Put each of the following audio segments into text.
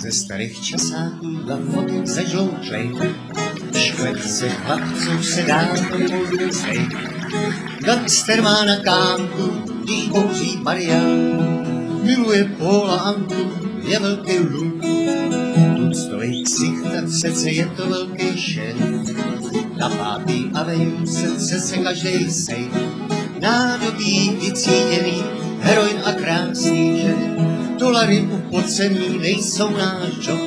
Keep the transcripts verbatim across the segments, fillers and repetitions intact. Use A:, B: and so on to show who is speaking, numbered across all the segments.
A: Ze starých časáků dva foty zežloutlej, škvet se chlapců se dávno podlucej. Gangster má na kánku, když bouří Marián, miluje Paula Anku, je velký luk. Tuctovej ksichta, přece je to velký šéf, na pátý aveniu srdce se každej sej. Nádobí vycítěný, heroin a krásný ženy, dolary upocený nejsou náš job.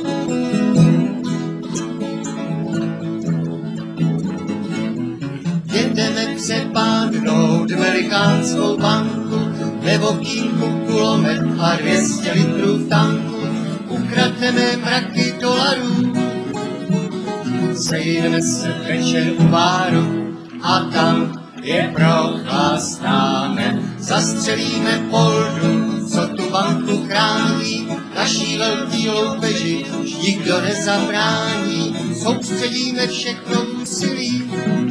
A: Jedeme přepádnout velikánskou banku, nebo kýmku kulomet a dvě stě litrů v tanku. Ukradneme mraky dolarů, sejdeme se večer u báru a tam je prochlastáme. Zastřelíme poldu, co tu banku chrání, naší velký loupeži už nikdo nezabrání. Soustředíme všechno úsilí,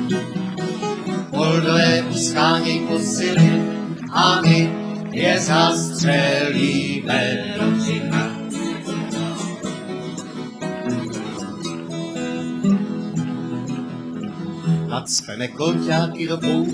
A: poldové uscháněj posily a my je zastřelíme do břicha. Nacpeme konťáky do pouště,